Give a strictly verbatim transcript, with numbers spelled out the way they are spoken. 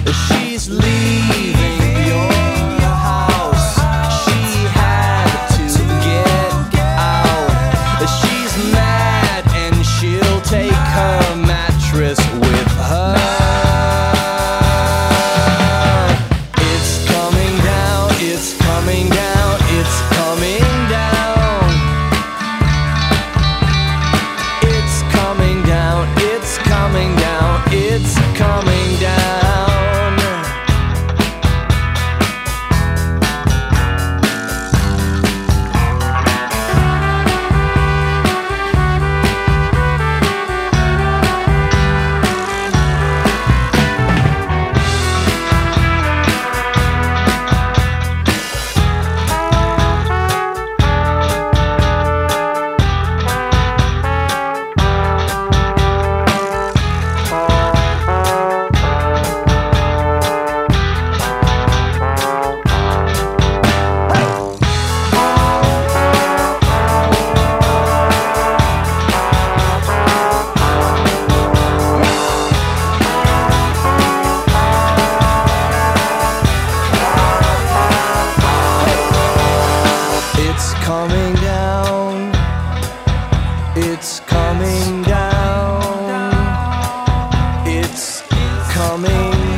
She's leaving your house. She had to get out. She's mad and she'll take her mattress with her. It's coming down, it's coming down, it's coming down. It's coming down, it's coming down, it's coming down. It's coming down, it's coming down, it's coming